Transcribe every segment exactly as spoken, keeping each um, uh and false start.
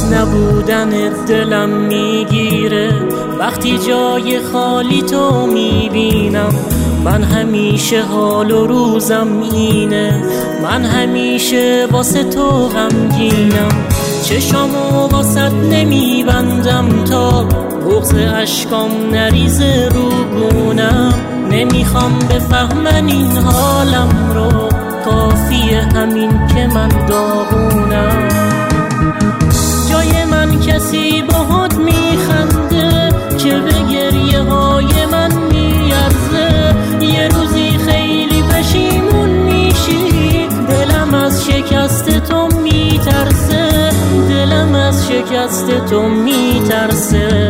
از نبودن دلم میگیره وقتی جای خالی تو میبینم. من همیشه حال و روزم اینه، من همیشه واسه تو غمگینم. چشامو واسط نمیبندم تا بغض اشکام نریزه رو گونم. نمیخوام بفهمن این حالم رو، کافیه همین که من داغونم. جای من کسی باهات میخنده که به گریه های من میارزه. یه روزی خیلی پشیمون میشی، دلم از شکست تو میترسه، دلم از شکست تو میترسه.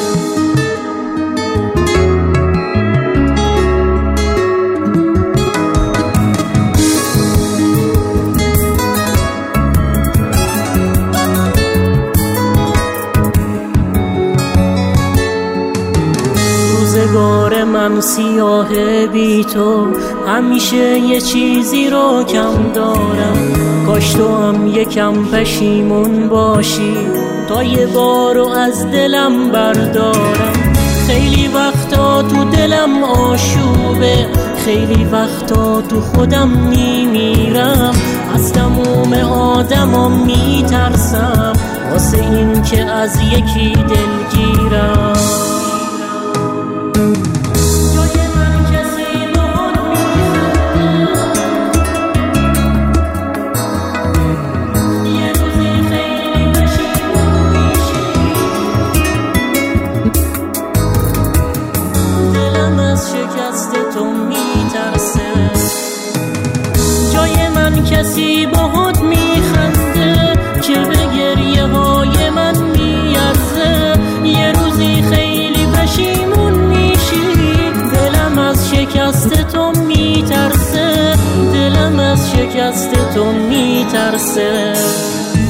روزگار من سیاه بی تو، همیشه یه چیزی رو کم دارم. کاش تو هم یکم پشیمون باشی تا یه بارو از دلم بردارم. خیلی وقتا تو دلم آشوبه، خیلی وقتا تو خودم میمیرم. از تموم آدمام میترسم واسه این که از یکی دلگیرم. شکست تو میترسه، جای من کسی باهات میخنده که به گریه های من میارزه. یه روزی خیلی پشیمون میشی، دلم از شکست تو میترسه، دلم از شکست تو میترسه.